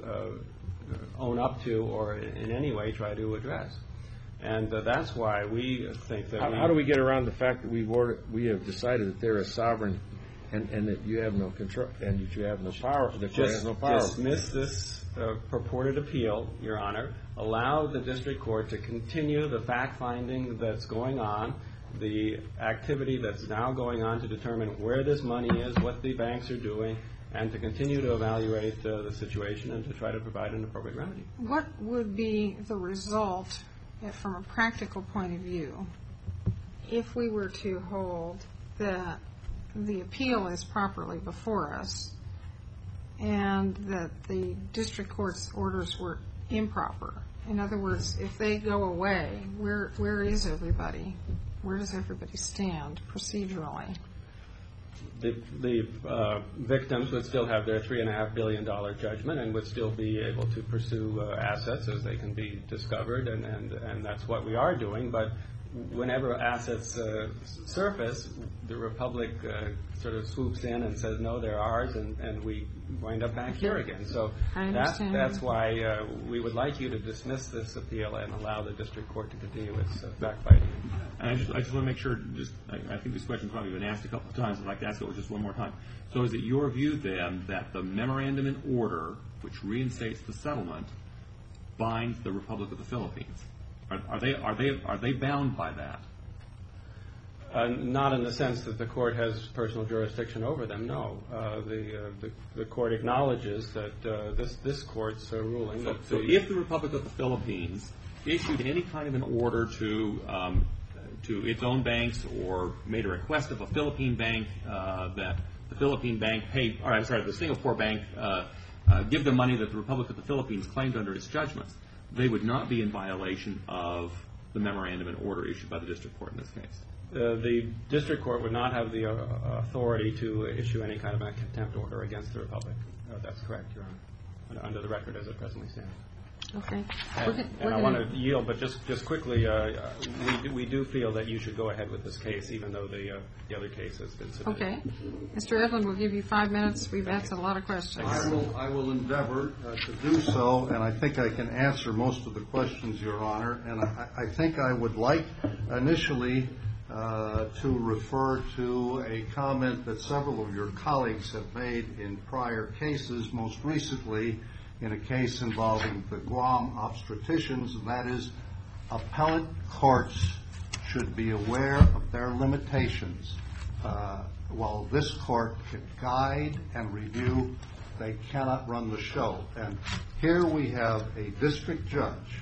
Speaker 5: uh, own up to or in any way try to address. And uh, that's why we think that
Speaker 3: How,
Speaker 5: we,
Speaker 3: how do we get around the fact that we've ordered, we have decided that they're a sovereign and, and that you have no control, and that you have no power, the court has
Speaker 5: just
Speaker 3: no power?
Speaker 5: dismiss this uh, purported appeal, Your Honor, allow the district court to continue the fact-finding that's going on, the activity that's now going on to determine where this money is, what the banks are doing, and to continue to evaluate uh, the situation and to try to provide an appropriate remedy.
Speaker 2: What would be the result, uh, from a practical point of view, if we were to hold that the appeal is properly before us and that the district court's orders were improper? In other words, if they go away, where where is everybody? Where does everybody stand procedurally?
Speaker 5: The, the uh, victims would still have their three and a half billion dollar judgment and would still be able to pursue uh, assets as they can be discovered, and, and, and that's what we are doing. But whenever assets uh, surface, the Republic uh, sort of swoops in and says, no, they're ours, and, and we wind up back here again. So
Speaker 2: I
Speaker 5: that's,
Speaker 2: understand.
Speaker 5: that's why uh, we would like you to dismiss this appeal and allow the district court to continue its uh, fact-fighting.
Speaker 4: And I just, I just want to make sure, just, I, I think this question's probably been asked a couple of times. I'd like to ask it just one more time. So is it your view, then, that the memorandum in order, which reinstates the settlement, binds the Republic of the Philippines? Are, are they are they are they bound by that?
Speaker 5: Uh, not in the sense that the court has personal jurisdiction over them, no. Uh, the, uh, the the court acknowledges that uh, this this court's uh, ruling.
Speaker 4: So,
Speaker 5: that
Speaker 4: so
Speaker 5: the,
Speaker 4: if the Republic of the Philippines issued any kind of an order to um, to its own banks or made a request of a Philippine bank uh, that the Philippine bank pay, or I'm sorry, the Singapore bank uh, uh, give the money that the Republic of the Philippines claimed under its judgments, they would not be in violation of the memorandum in order issued by the district court in this case.
Speaker 5: Uh, the district court would not have the uh, authority to issue any kind of a contempt order against the Republic. Uh, that's correct, Your Honor, under the record as it presently stands.
Speaker 2: Okay.
Speaker 5: And,
Speaker 2: We're gonna-
Speaker 5: and
Speaker 2: we're
Speaker 5: I want
Speaker 2: gonna-
Speaker 5: to yield, but just, just quickly, uh, we, do, we do feel that you should go ahead with this case, even though the, uh, the other case has been submitted.
Speaker 2: Okay. Mister Edlund, we'll give you five minutes. We've asked a lot of questions.
Speaker 6: I will, I will endeavor uh, to do so, and I think I can answer most of the questions, Your Honor. And I, I think I would like initially uh, to refer to a comment that several of your colleagues have made in prior cases, most recently in a case involving the Guam obstetricians, and that is appellate courts should be aware of their limitations. Uh, while this court can guide and review, they cannot run the show. And here we have a district judge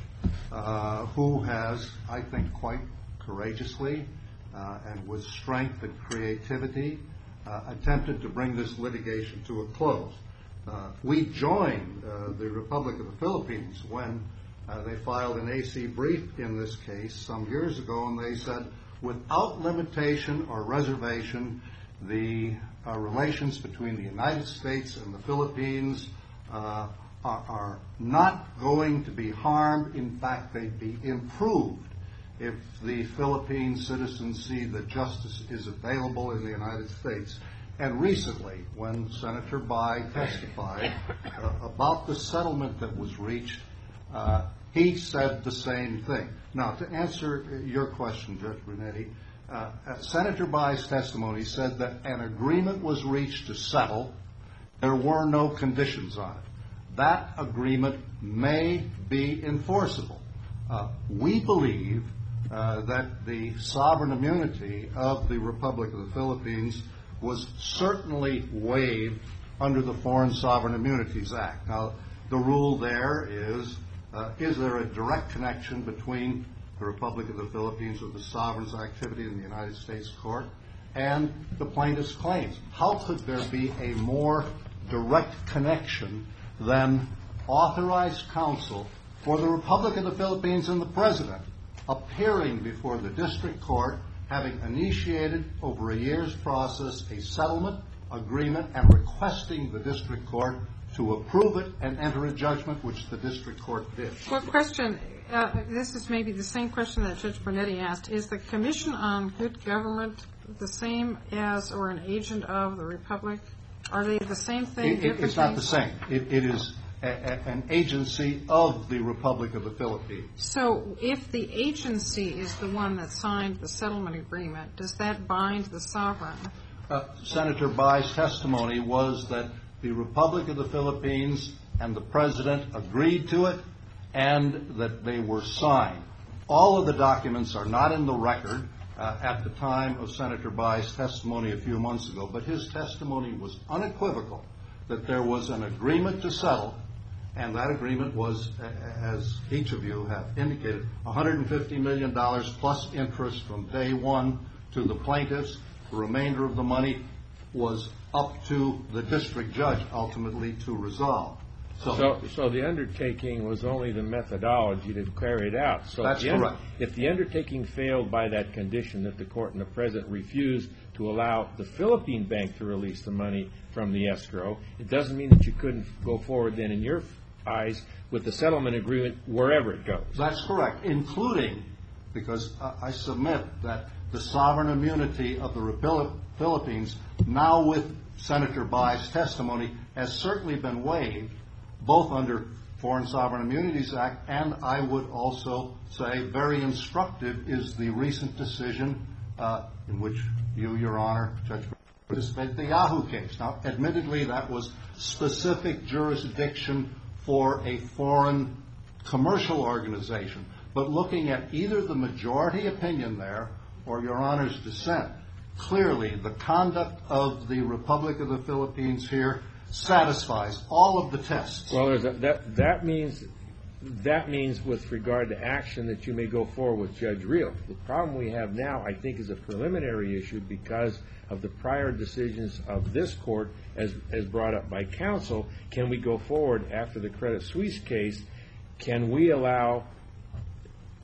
Speaker 6: uh, who has, I think, quite courageously uh, and with strength and creativity uh, attempted to bring this litigation to a close. Uh, we joined uh, the Republic of the Philippines when uh, they filed an A C brief in this case some years ago, and they said, without limitation or reservation, the uh, relations between the United States and the Philippines uh, are, are not going to be harmed. In fact, they'd be improved if the Philippine citizens see that justice is available in the United States. And recently, when Senator Bai testified uh, about the settlement that was reached, uh, he said the same thing. Now, to answer your question, Judge Brunetti, uh, Senator Bai's testimony said that an agreement was reached to settle. There were no conditions on it. That agreement may be enforceable. Uh, we believe uh, that the sovereign immunity of the Republic of the Philippines was certainly waived under the Foreign Sovereign Immunities Act. Now, the rule there is, uh, is there a direct connection between the Republic of the Philippines with the sovereign's activity in the United States court and the plaintiff's claims? How could there be a more direct connection than authorized counsel for the Republic of the Philippines and the President appearing before the district court, having initiated over a year's process a settlement agreement and requesting the district court to approve it and enter a judgment, which the district court did?
Speaker 2: Well, question, uh, this is maybe the same question that Judge Brunetti asked. Is the Commission on Good Government the same as or an agent of the Republic? Are they the same thing?
Speaker 6: It, it, it's not the same. It, it is a, a, an agency of the Republic of the Philippines.
Speaker 2: So if the agency is the one that signed the settlement agreement, does that bind the sovereign?
Speaker 6: Uh, Senator Bai's testimony was that the Republic of the Philippines and the President agreed to it and that they were signed. All of the documents are not in the record uh, at the time of Senator Bai's testimony a few months ago, but his testimony was unequivocal that there was an agreement to settle, and that agreement was, as each of you have indicated, one hundred fifty million dollars plus interest from day one to the plaintiffs. The remainder of the money was up to the district judge ultimately to resolve. So,
Speaker 3: So, so the undertaking was only the methodology to carry it out. So
Speaker 6: That's
Speaker 3: if the un-
Speaker 6: correct.
Speaker 3: If the undertaking failed by that condition that the court and the president refused to allow the Philippine bank to release the money from the escrow, it doesn't mean that you couldn't go forward then in your eyes with the settlement agreement wherever it goes.
Speaker 6: that's correct, including, because uh, I submit that the sovereign immunity of the Repil- Philippines, now with Senator Bai's testimony, has certainly been waived, both under Foreign Sovereign Immunities Act, and I would also say very instructive is the recent decision uh, in which you, Your Honor, Judge, participated, the Yahoo case. Now, admittedly, that was specific jurisdiction for a foreign commercial organization, but looking at either the majority opinion there or Your Honor's dissent, clearly the conduct of the Republic of the Philippines here satisfies all of the tests.
Speaker 3: Well, there's a, that that means that means with regard to action that you may go forward with Judge Reel. The problem we have now, I think, is a preliminary issue because of the prior decisions of this court, as as brought up by counsel. Can we go forward after the Credit Suisse case? Can we allow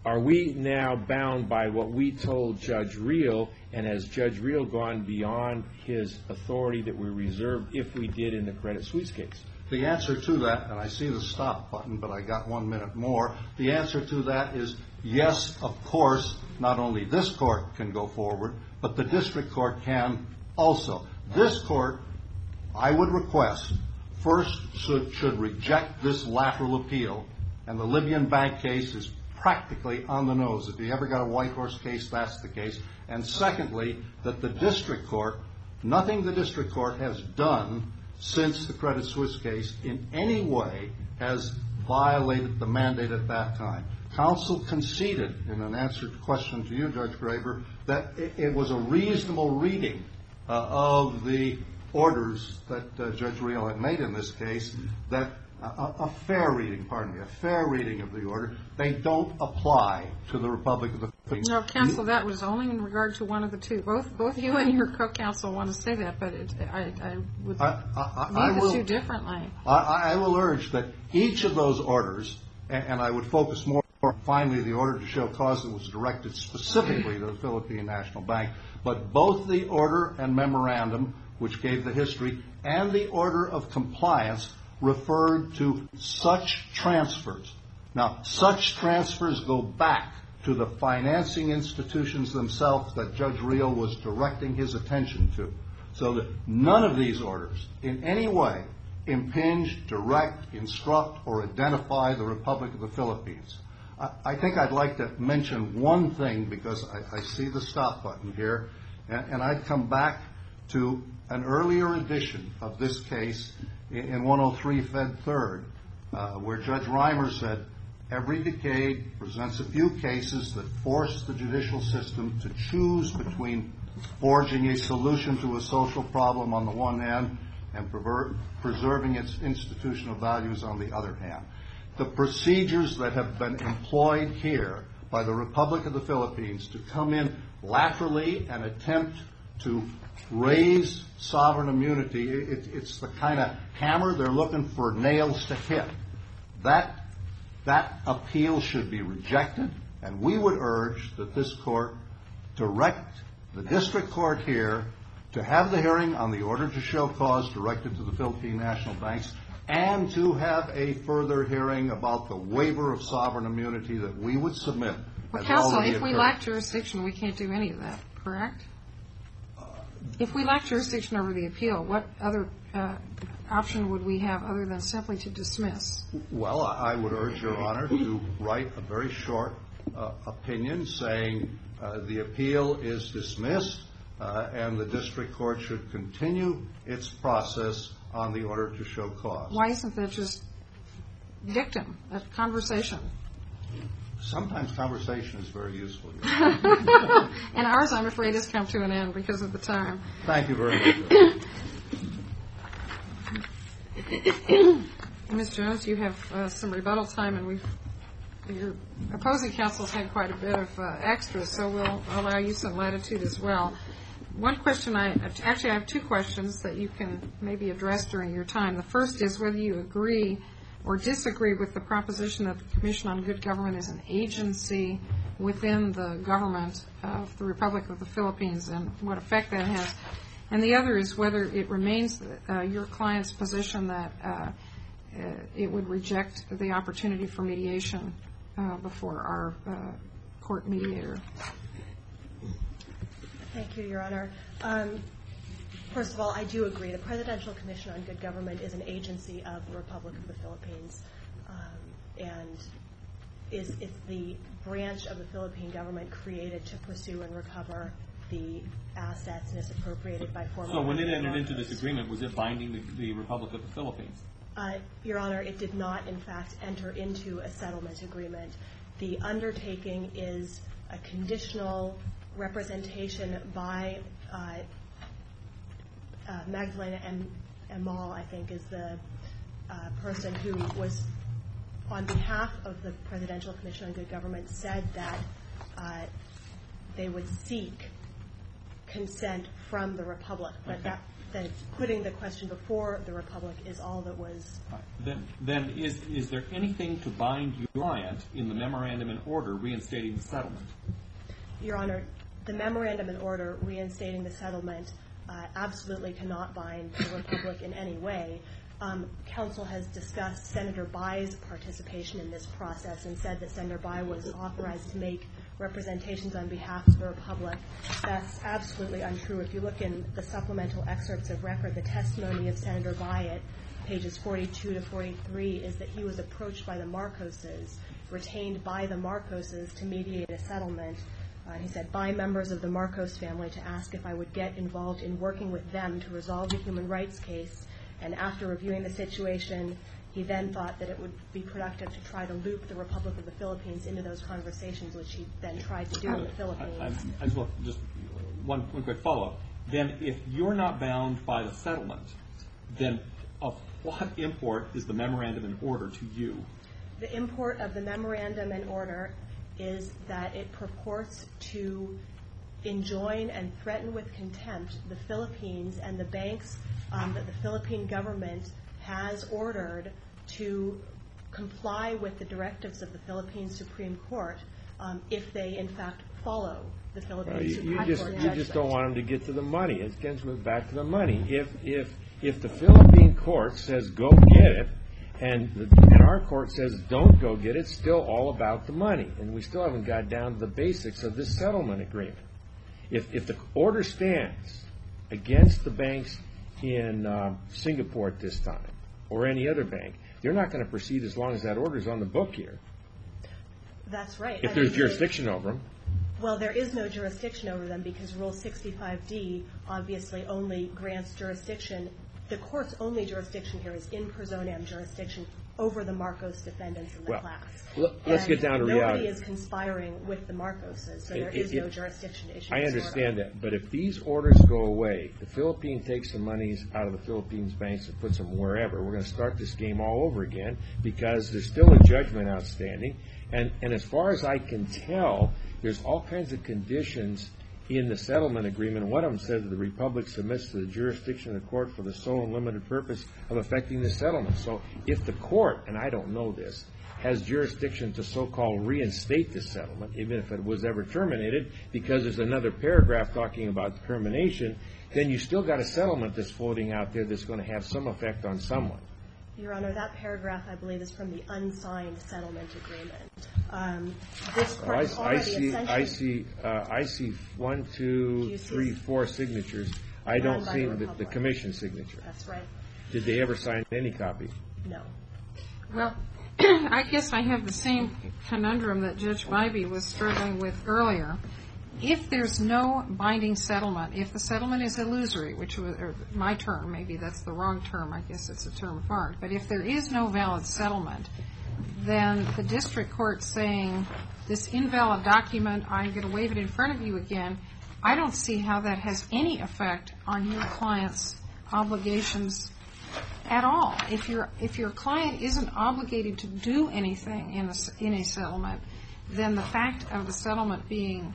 Speaker 3: are we now bound by what we told Judge Reel, and has Judge Reel gone beyond his authority that we reserved if we did in the Credit Suisse case?
Speaker 6: The answer to that, and I see the stop button, but I got one minute more. The answer to that is yes, of course, not only this court can go forward, but the district court can also. This court, I would request, first should, should reject this lateral appeal, and the Libyan bank case is practically on the nose. If you ever got a white horse case, that's the case. And secondly, that the district court, nothing the district court has done since the Credit Suisse case in any way has violated the mandate at that time. Counsel conceded in an answered question to you, Judge Graber, that it, it was a reasonable reading uh, of the orders that uh, Judge Reel had made in this case, that a, a fair reading, pardon me, a fair reading of the order, they don't apply to the Republic of the Philippines.
Speaker 2: No, counsel, that was only in regard to one of the two. Both both you and your co-counsel want to say that, but it, I, I would
Speaker 6: I, I,
Speaker 2: view
Speaker 6: I
Speaker 2: the
Speaker 6: will,
Speaker 2: two differently.
Speaker 6: I, I will urge that each of those orders, and, and I would focus more, finally, the order to show cause that was directed specifically to the Philippine National Bank, but both the order and memorandum, which gave the history, and the order of compliance referred to such transfers. Now, such transfers go back to the financing institutions themselves that Judge Reel was directing his attention to, so that none of these orders in any way impinge, direct, instruct, or identify the Republic of the Philippines. I, I think I'd like to mention one thing, because I, I see the stop button here, and, and I'd come back to an earlier edition of this case in, in one oh three Fed third, uh, where Judge Reimer said, every decade presents a few cases that force the judicial system to choose between forging a solution to a social problem on the one hand and perver- preserving its institutional values on the other hand. The procedures that have been employed here by the Republic of the Philippines to come in laterally and attempt to raise sovereign immunity, it, it's the kind of hammer they're looking for nails to hit. That That appeal should be rejected, and we would urge that this court direct the district court here to have the hearing on the order to show cause directed to the Philippine National Banks, and to have a further hearing about the waiver of sovereign immunity that we would submit.
Speaker 2: Well, counsel, if we lack jurisdiction, we can't do any of that, correct? Uh, if we lack jurisdiction over the appeal, what other uh, option would we have other than simply to dismiss?
Speaker 6: Well, I would urge Your Honor to write a very short uh, opinion saying uh, the appeal is dismissed uh, and the district court should continue its process on the order to show cause.
Speaker 2: Why isn't that just dictum, a conversation?
Speaker 6: Sometimes conversation is very useful.
Speaker 2: And ours, I'm afraid, has come to an end because of the time.
Speaker 6: Thank you very much.
Speaker 2: Miz Jones, you have uh, some rebuttal time, and we've, your opposing counsel's had quite a bit of uh, extra, so we'll allow you some latitude as well. One question I, actually I have two questions that you can maybe address during your time. The first is whether you agree or disagree with the proposition that the Commission on Good Government is an agency within the government of the Republic of the Philippines and what effect that has. And the other is whether it remains uh, your client's position that uh, uh, it would reject the opportunity for mediation uh, before our uh, court mediator.
Speaker 1: Thank you, Your Honor. Um, first of all, I do agree. The Presidential Commission on Good Government is an agency of the Republic of the Philippines, um, and is it's the branch of the Philippine government created to pursue and recover the assets and is appropriated by formal.
Speaker 4: So when it entered into this agreement, was it binding the, the Republic of the Philippines?
Speaker 1: Uh, Your Honor, it did not, in fact, enter into a settlement agreement. The undertaking is a conditional representation by uh, uh, Magdalena M. Amal, I think, is the uh, person who was, on behalf of the Presidential Commission on Good Government, said that uh, they would seek consent from the Republic, but
Speaker 4: okay.
Speaker 1: that that putting the question before the Republic is all that was.
Speaker 4: Then, then is is there anything to bind your client in the memorandum and order reinstating the settlement?
Speaker 1: Your Honor, the memorandum and order reinstating the settlement uh, absolutely cannot bind the Republic in any way. Um, counsel has discussed Senator Bayh's participation in this process and said that Senator Bayh was authorized to make representations on behalf of the Republic. That's absolutely untrue. If you look in the supplemental excerpts of record, the testimony of Senator Bayh at pages forty-two to forty-three is that he was approached by the Marcoses, retained by the Marcoses to mediate a settlement. Uh, he said, by members of the Marcos family to ask if I would get involved in working with them to resolve the human rights case. And after reviewing the situation, he then thought that it would be productive to try to loop the Republic of the Philippines into those conversations, which he then tried to do in the Philippines.
Speaker 4: I, I, I just, want, just one, one quick follow-up. Then if you're not bound by the settlement, then of what import is the memorandum and order to you?
Speaker 1: The import of the memorandum and order is that it purports to enjoin and threaten with contempt the Philippines and the banks um, that the Philippine government has ordered to comply with the directives of the Philippine Supreme Court um, if they, in fact, follow the Philippine
Speaker 3: Well, you,
Speaker 1: Supreme
Speaker 3: you just
Speaker 1: Court
Speaker 3: you
Speaker 1: judgment.
Speaker 3: just don't want them to get to the money. It gets back to the money. If if if the Philippine court says go get it, and the, and our court says don't go get it, it's still all about the money, and we still haven't got down to the basics of this settlement agreement. If if the order stands against the banks in uh, Singapore at this time, or any other bank, they're not going to proceed as long as that order is on the book here.
Speaker 1: That's right.
Speaker 3: If
Speaker 1: I
Speaker 3: there's
Speaker 1: mean,
Speaker 3: jurisdiction over them.
Speaker 1: Well, there is no jurisdiction over them because Rule sixty-five D obviously only grants jurisdiction. The court's only jurisdiction here is in personam jurisdiction over the Marcos defendants in the
Speaker 3: Well,
Speaker 1: class.
Speaker 3: l- let's
Speaker 1: And
Speaker 3: get down to
Speaker 1: nobody
Speaker 3: reality.
Speaker 1: is conspiring with the Marcoses, so there
Speaker 3: It-
Speaker 1: is
Speaker 3: it-
Speaker 1: no jurisdiction to issue
Speaker 3: I
Speaker 1: this
Speaker 3: understand
Speaker 1: order.
Speaker 3: that, but if these orders go away, the Philippines takes the monies out of the Philippines banks and puts them wherever, we're going to start this game all over again because there's still a judgment outstanding. And, and as far as I can tell, there's all kinds of conditions in the settlement agreement. One of them says that the Republic submits to the jurisdiction of the court for the sole and limited purpose of effecting the settlement. So if the court, and I don't know this, has jurisdiction to so-called reinstate the settlement, even if it was ever terminated, because there's another paragraph talking about termination, then you still got a settlement that's floating out there that's going to have some effect on someone.
Speaker 1: Your Honor, that paragraph, I believe, is from the unsigned settlement agreement. Um, this
Speaker 3: Well,
Speaker 1: court
Speaker 3: I,
Speaker 1: has
Speaker 3: I
Speaker 1: already
Speaker 3: see,
Speaker 1: essentially...
Speaker 3: I see, uh, I see one,
Speaker 1: Do
Speaker 3: two,
Speaker 1: you see
Speaker 3: three,
Speaker 1: s-
Speaker 3: four signatures. I
Speaker 1: Signed
Speaker 3: don't
Speaker 1: by
Speaker 3: see
Speaker 1: the
Speaker 3: the, the
Speaker 1: Republic.
Speaker 3: commission signature.
Speaker 1: That's right.
Speaker 3: Did they ever sign any copy?
Speaker 1: No.
Speaker 2: Well, I guess I have the same conundrum that Judge Bybee was struggling with earlier. If there's no binding settlement, if the settlement is illusory, which was or my term, maybe that's the wrong term, I guess it's a term of art, but if there is no valid settlement, then the district court saying this invalid document, I'm going to wave it in front of you again, I don't see how that has any effect on your client's obligations at all. If your if your client isn't obligated to do anything in a, in a settlement, then the fact of the settlement being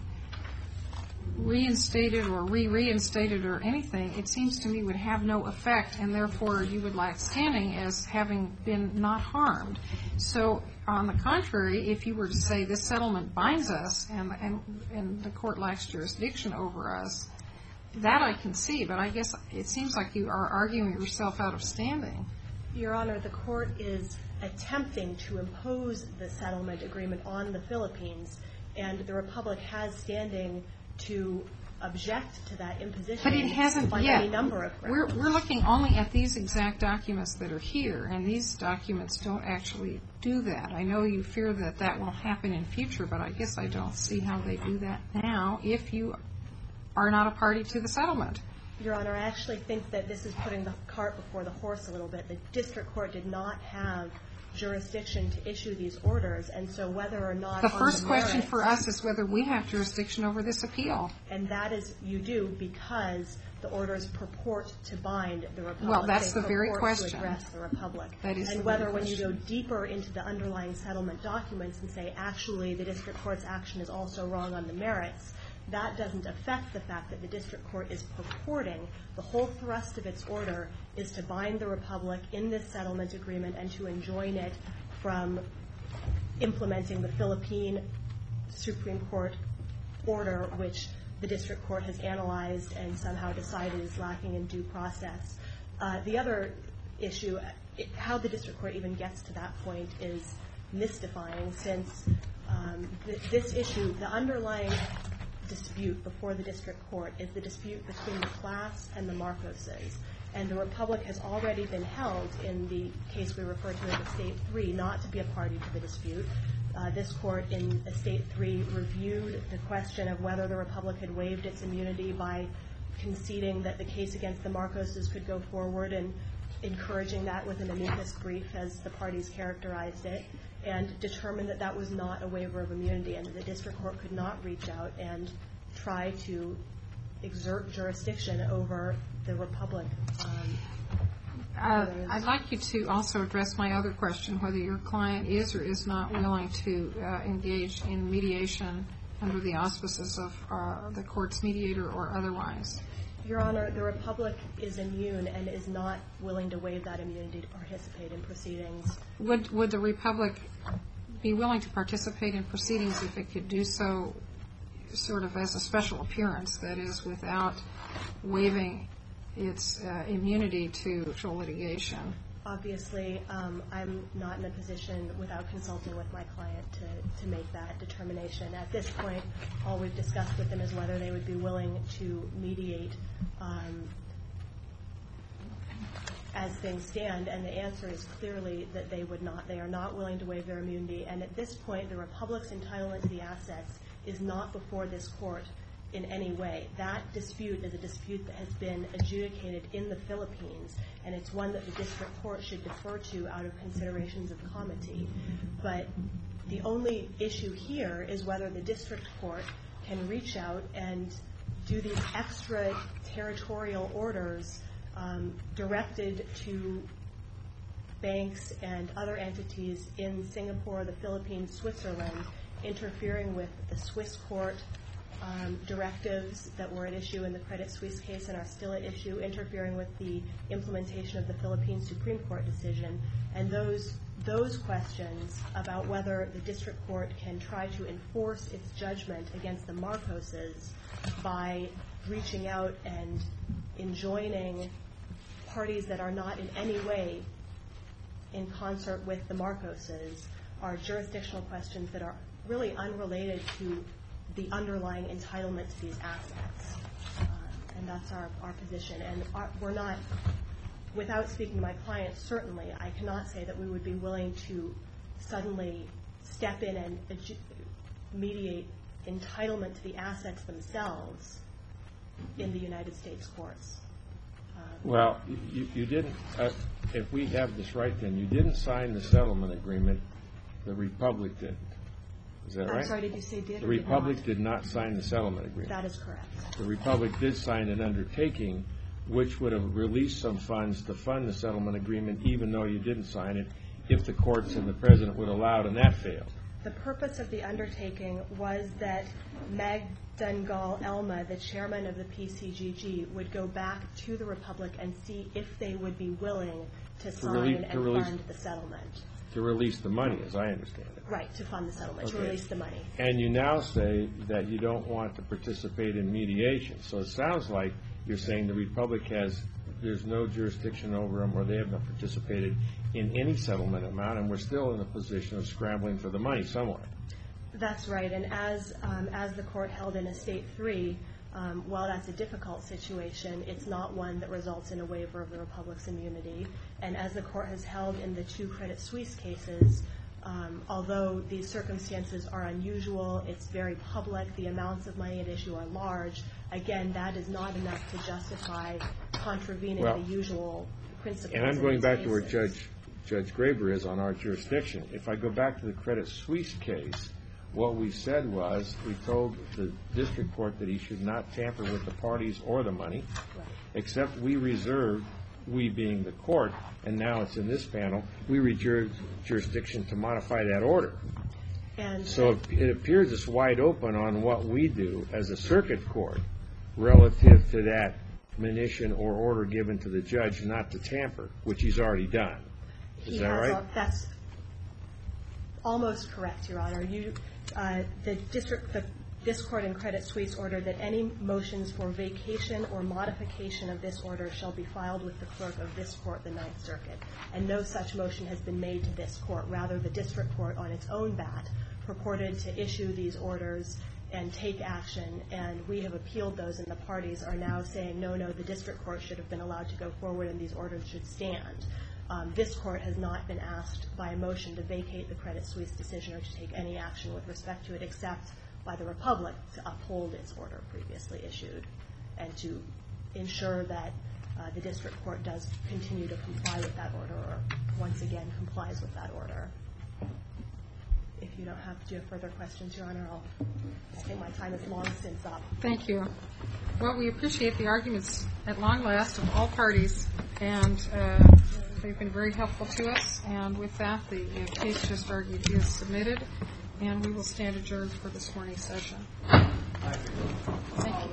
Speaker 2: reinstated or re-reinstated or anything, it seems to me would have no effect, and therefore you would lack standing as having been not harmed. So on the contrary, if you were to say this settlement binds us and, and, and the court lacks jurisdiction over us, that I can see, but I guess it seems like you are arguing yourself out of standing.
Speaker 1: Your Honor, the court is attempting to impose the settlement agreement on the Philippines, and the Republic has standing to object to that imposition.
Speaker 2: But it hasn't
Speaker 1: on
Speaker 2: yet.
Speaker 1: any number of
Speaker 2: We're,
Speaker 1: grounds.
Speaker 2: we're looking only at these exact documents that are here, and these documents don't actually do that. I know you fear that that will happen in future, but I guess I don't see how they do that now if you are not a party to the settlement.
Speaker 1: Your Honor, I actually think that this is putting the cart before the horse a little bit. The district court did not have jurisdiction to issue these orders, and so whether or not
Speaker 2: The
Speaker 1: on
Speaker 2: first
Speaker 1: the
Speaker 2: question
Speaker 1: merits,
Speaker 2: for us is whether we have jurisdiction over this appeal.
Speaker 1: and that is you do because the orders purport to bind the Republic.
Speaker 2: Well, that's
Speaker 1: They
Speaker 2: the very
Speaker 1: purport
Speaker 2: question.
Speaker 1: To address the Republic.
Speaker 2: That is
Speaker 1: and
Speaker 2: the
Speaker 1: whether
Speaker 2: very
Speaker 1: when you go
Speaker 2: question.
Speaker 1: deeper into the underlying settlement documents and say actually the district court's action is also wrong on the merits, that doesn't affect the fact that the district court is purporting the whole thrust of its order is to bind the Republic in this settlement agreement and to enjoin it from implementing the Philippine Supreme Court order, which the district court has analyzed and somehow decided is lacking in due process. Uh, the other issue, it, how the district court even gets to that point, is mystifying, since um, th- this issue, the underlying dispute before the district court is the dispute between the class and the Marcoses. And the Republic has already been held, in the case we refer to as Estate three, not to be a party to the dispute. Uh, this court in Estate three reviewed the question of whether the Republic had waived its immunity by conceding that the case against the Marcoses could go forward and encouraging that with an amicus brief, as the parties characterized it, and determined that that was not a waiver of immunity and that the district court could not reach out and try to exert jurisdiction over the Republic. Um,
Speaker 2: Uh, I'd like you to also address my other question, whether your client is or is not willing to uh, engage in mediation under the auspices of uh, the court's mediator or otherwise.
Speaker 1: Your Honor, the Republic is immune and is not willing to waive that immunity to participate in proceedings.
Speaker 2: Would, would the Republic be willing to participate in proceedings if it could do so sort of as a special appearance, that is, without waiving its uh, immunity to actual litigation?
Speaker 1: Obviously, um, I'm not in a position, without consulting with my client, to, to make that determination. At this point, all we've discussed with them is whether they would be willing to mediate um, as things stand, and the answer is clearly that they would not. They are not willing to waive their immunity, and at this point, the Republic's entitlement to the assets is not before this court in any way. That dispute is a dispute that has been adjudicated in the Philippines, and it's one that the district court should defer to out of considerations of comity. But the only issue here is whether the district court can reach out and do these extra territorial orders um, directed to banks and other entities in Singapore, the Philippines, Switzerland, interfering with the Swiss court Um, directives that were at issue in the Credit Suisse case and are still at issue, interfering with the implementation of the Philippine Supreme Court decision. And those those questions about whether the district court can try to enforce its judgment against the Marcoses by reaching out and enjoining parties that are not in any way in concert with the Marcoses are jurisdictional questions that are really unrelated to the underlying entitlement to these assets. Uh, and that's our, our position. And our, we're not, without speaking to my client, certainly, I cannot say that we would be willing to suddenly step in and adju- mediate entitlement to the assets themselves in the United States courts. Uh,
Speaker 3: well, you, you didn't, uh, if we have this right, then you didn't sign the settlement agreement. The Republic didn't. Is that
Speaker 1: I'm
Speaker 3: right?
Speaker 1: sorry, did you say did
Speaker 3: The
Speaker 1: or did
Speaker 3: Republic
Speaker 1: not?
Speaker 3: did not sign the settlement agreement.
Speaker 1: That is correct.
Speaker 3: The Republic did sign an undertaking which would have released some funds to fund the settlement agreement, even though you didn't sign it, if the courts and the President would allow it, and that failed.
Speaker 1: The purpose of the undertaking was that Meg Dungal Elma, the chairman of the P C G G, would go back to the Republic and see if they would be willing to, to sign
Speaker 3: relieve,
Speaker 1: and
Speaker 3: to release,
Speaker 1: fund the settlement.
Speaker 3: To release the money, as I understand it.
Speaker 1: Right, to fund the settlement,
Speaker 3: Okay.
Speaker 1: to release the money.
Speaker 3: And you now say that you don't want to participate in mediation. So it sounds like you're saying the Republic has, there's no jurisdiction over them, or they have not participated in any settlement amount, and we're still in a position of scrambling for the money somewhere.
Speaker 1: That's right, and as um, as the court held in Estate three, um, while that's a difficult situation, it's not one that results in a waiver of the Republic's immunity. And as the court has held in the two Credit Suisse cases, Um, although these circumstances are unusual, it's very public, the amounts of money at issue are large, again, that is not enough to justify contravening
Speaker 3: well,
Speaker 1: the usual principles.
Speaker 3: And I'm going back
Speaker 1: cases.
Speaker 3: to where Judge Judge Graber is on our jurisdiction. If I go back to the Credit Suisse case, what we said was we told the district court that he should not tamper with the parties or the money,
Speaker 1: Right.
Speaker 3: except we reserved, we being the court, and now it's in this panel, we reserve jurisdiction to modify that order.
Speaker 1: And
Speaker 3: So it- it appears it's wide open on what we do as a circuit court relative to that monition or order given to the judge not to tamper, which he's already done. Is
Speaker 1: he
Speaker 3: that
Speaker 1: has
Speaker 3: right?
Speaker 1: a- That's almost correct, Your Honor. You, uh, the district, the, this court in Credit Suisse ordered that any motions for vacation or modification of this order shall be filed with the clerk of this court, the Ninth Circuit. And no such motion has been made to this court. Rather, the district court on its own bat purported to issue these orders and take action, and we have appealed those, and the parties are now saying, no, no, the district court should have been allowed to go forward and these orders should stand. Um, this court has not been asked by a motion to vacate the Credit Suisse decision or to take any action with respect to it, except by the Republic to uphold its order previously issued and to ensure that uh, the district court does continue to comply with that order or once again complies with that order. If you don't have, do you have further questions, Your Honor? I'll, I think my time is long since up.
Speaker 2: Thank you. Well, we appreciate the arguments at long last of all parties, and uh, they've been very helpful to us. And with that, the uh, case just argued is submitted, and we will stand adjourned for this morning's session. Thank you.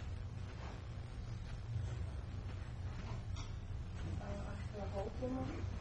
Speaker 1: Thank you.